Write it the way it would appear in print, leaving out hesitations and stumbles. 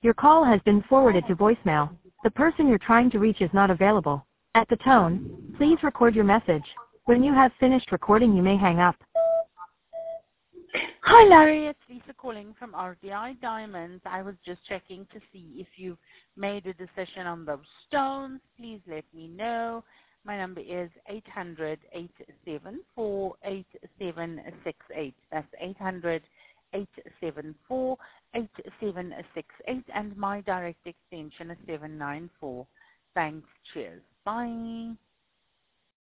Your call has been forwarded to voicemail. The person you're trying to reach is not available. At the tone, please record your message. When you have finished recording, you may hang up. Hi, Larry. It's Lisa calling from RDI Diamonds. I was just checking to see if you've made a decision on those stones. Please let me know. My number is 800-874-8768. That's 800-874-8768, and my direct extension is 794. Thanks. Cheers. Bye.